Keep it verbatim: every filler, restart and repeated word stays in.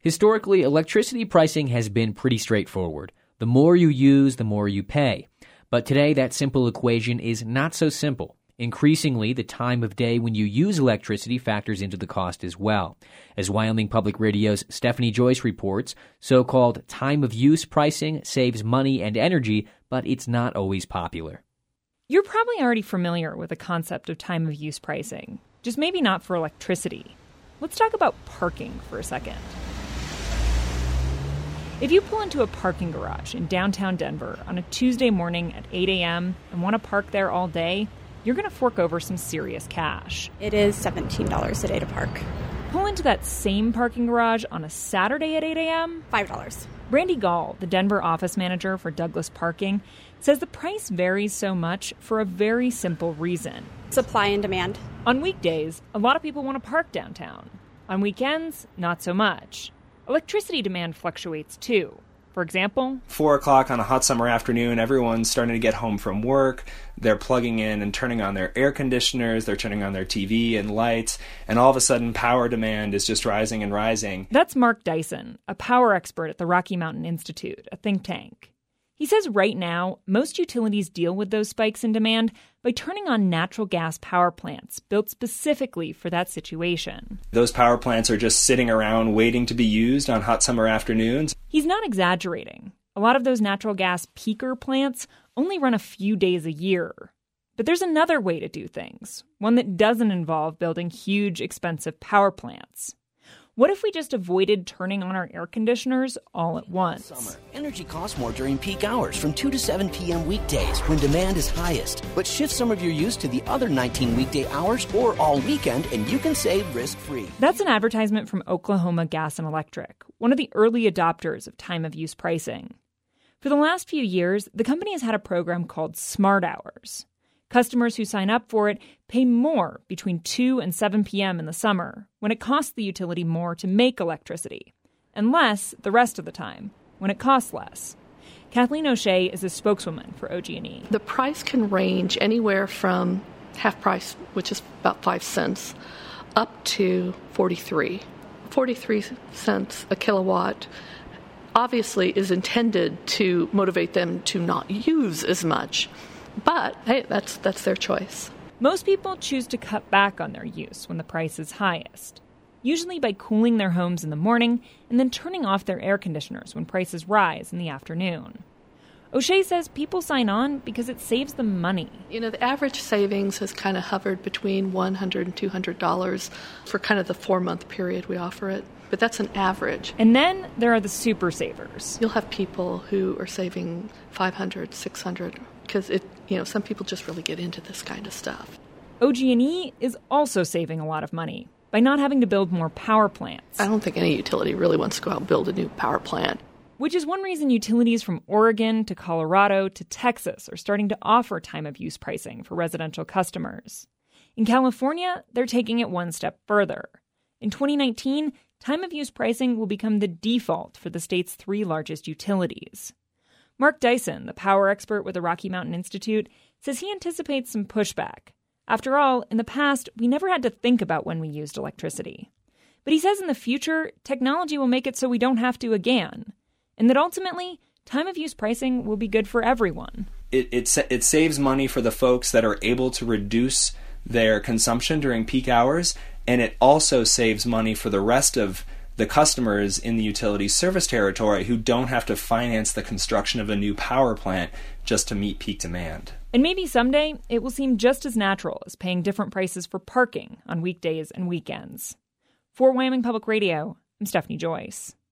Historically, electricity pricing has been pretty straightforward. The more you use, the more you pay. But today, that simple equation is not so simple. Increasingly, the time of day when you use electricity factors into the cost as well. As Wyoming Public Radio's Stephanie Joyce reports, so-called time-of-use pricing saves money and energy, but it's not always popular. You're probably already familiar with the concept of time-of-use pricing, just maybe not for electricity. Let's talk about parking for a second. If you pull into a parking garage in downtown Denver on a Tuesday morning at eight a.m. and want to park there all day, you're going to fork over some serious cash. It is seventeen dollars a day to park. Pull into that same parking garage on a Saturday at eight a.m.? five dollars. Brandy Gall, the Denver office manager for Douglas Parking, says the price varies so much for a very simple reason. Supply and demand. On weekdays, a lot of people want to park downtown. On weekends, not so much. Electricity demand fluctuates too. For example, Four o'clock on a hot summer afternoon, everyone's starting to get home from work. They're plugging in and turning on their air conditioners. They're turning on their T V and lights. And all of a sudden, power demand is just rising and rising. That's Mark Dyson, a power expert at the Rocky Mountain Institute, a think tank. He says right now, most utilities deal with those spikes in demand by turning on natural gas power plants built specifically for that situation. Those power plants are just sitting around waiting to be used on hot summer afternoons. He's not exaggerating. A lot of those natural gas peaker plants only run a few days a year. But there's another way to do things, one that doesn't involve building huge, expensive power plants. What if we just avoided turning on our air conditioners all at once? Summer. Energy costs more during peak hours from two to seven p.m. weekdays when demand is highest. But shift some of your use to the other nineteen weekday hours or all weekend and you can save risk-free. That's an advertisement from Oklahoma Gas and Electric, one of the early adopters of time-of-use pricing. For the last few years, the company has had a program called Smart Hours. Customers who sign up for it pay more between two and seven p.m. in the summer, when it costs the utility more to make electricity, and less the rest of the time, when it costs less. Kathleen O'Shea is a spokeswoman for O G and E. The price can range anywhere from half price, which is about five cents, up to forty-three. forty-three cents a kilowatt obviously is intended to motivate them to not use as much. But, hey, that's that's their choice. Most people choose to cut back on their use when the price is highest, usually by cooling their homes in the morning and then turning off their air conditioners when prices rise in the afternoon. O'Shea says people sign on because it saves them money. You know, the average savings has kind of hovered between one hundred dollars and two hundred dollars for kind of the four-month period we offer it. But that's an average. And then there are the super savers. You'll have people who are saving five hundred dollars, six hundred dollars, because it, you know, some people just really get into this kind of stuff. O G and E is also saving a lot of money by not having to build more power plants. I don't think any utility really wants to go out and build a new power plant. Which is one reason utilities from Oregon to Colorado to Texas are starting to offer time-of-use pricing for residential customers. In California, they're taking it one step further. In twenty nineteen, time-of-use pricing will become the default for the state's three largest utilities. Mark Dyson, the power expert with the Rocky Mountain Institute, says he anticipates some pushback. After all, in the past, we never had to think about when we used electricity. But he says in the future, technology will make it so we don't have to again, and that ultimately, time-of-use pricing will be good for everyone. It, it, it saves money for the folks that are able to reduce their consumption during peak hours, and it also saves money for the rest of the customers in the utility service territory who don't have to finance the construction of a new power plant just to meet peak demand. And maybe someday it will seem just as natural as paying different prices for parking on weekdays and weekends. For Wyoming Public Radio, I'm Stephanie Joyce.